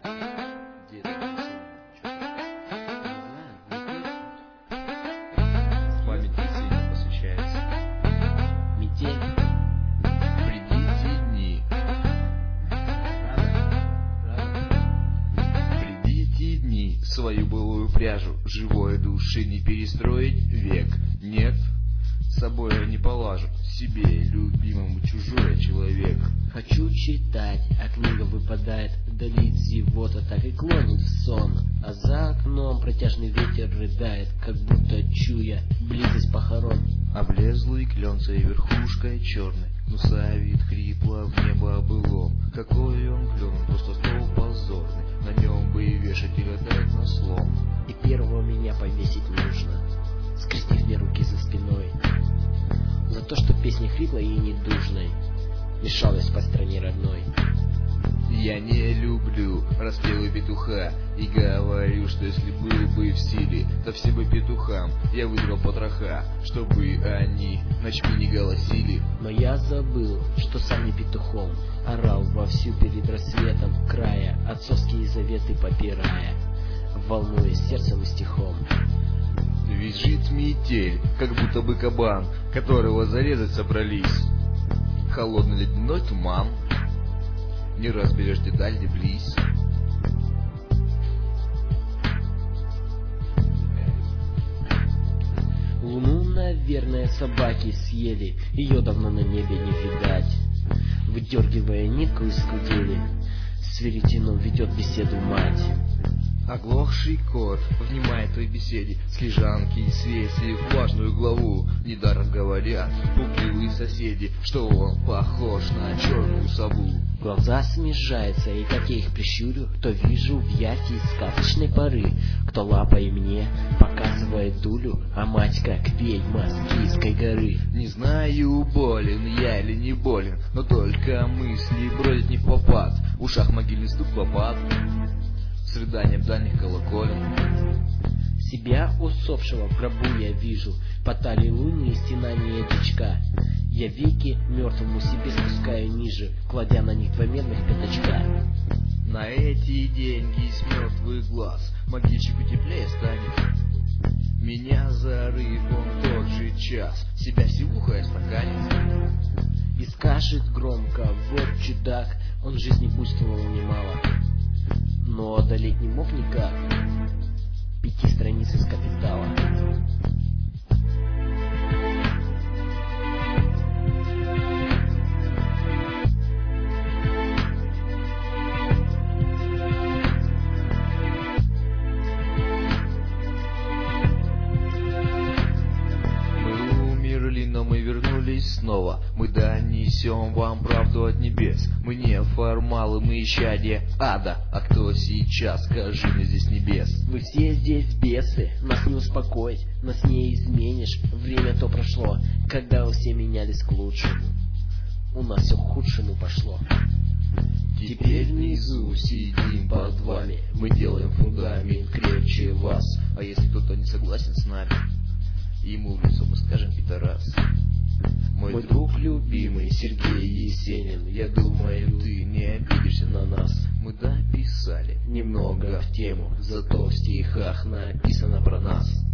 Памятник сильно посвящается. Метель. Придите дни, придите дни, свою былую пряжу, живой души не перестроить век. Нет, с собой я не полажу, себе, любимому, чужой человек. Хочу читать, а книга выпадает, вдали зевота так и клонит в сон. А за окном протяжный ветер рыдает, как будто чуя близость похорон. Облезлый кленцей верхушкой черной, гнусавит хрипло в небо былом. Какой он клен, просто стол позорный, на нем бы и вешать и гадать на слом. И первого меня повесить нужно, скрестив мне руки за спиной. За то, что песня хриплой и недужной мешал я спать в стране родной. Я не люблю распевы петуха и говорю, что если был бы в силе, то все бы петухам я выдрал потроха, чтобы они ночми не голосили. Но я забыл, что сам не петухом орал вовсю перед рассветом края, отцовские заветы попирая, волнуясь сердцем и стихом. Визжит метель, как будто бы кабан, которого зарезать собрались. Холодный ледяной туман, не разберешь деталь, где близь. Луну, наверное, собаки съели, ее давно на небе не видать. Выдергивая нитку из кудели, с веретеном ведет беседу мать. Оглохший кот внимает твоей беседе, с лежанки свесив важную главу. Недаром говорят пугливые соседи, что он похож на черную сову. Глаза смежаются, и как я их прищурю, то вижу в яте сказочной поры, кто лапой мне показывает дулю, а мать как ведьма с Киевской горы. Не знаю, болен я или не болен, но только мысли бродят не в попад. В ушах могильный стук лопат с рыданием дальних колоколен. Себя усопшего в гробу я вижу, по талии луны и стенания дичка. Я веки мертвому себе спускаю ниже, кладя на них два медных пятачка. На эти деньги из мертвых глаз могильщику теплее станет. Меня зарыв он тот же час, себя сивухой стаканит. И скажет громко: вот чудак, он в жизни буйствовал немало, но одолеть не мог никак 5 страниц из «Капитала». Мы умерли, но мы вернулись снова. Мы донесем вам правду от небес. Мы не формалы, мы исчадие ада. А кто сейчас, скажи мне, здесь небес? Вы все здесь бесы, нас не успокоить, нас не изменишь. Время то прошло, когда вы все менялись к лучшему. У нас все к худшему пошло. Теперь внизу сидим под вами, мы делаем фундамент крепче вас. А если кто-то не согласен с нами, ему в лицо мы скажем: пидорас. Мой друг любимый Сергей Есенин, я думаю, ты не обидишься на нас. Мы дописали немного в тему, зато в стихах написано про нас.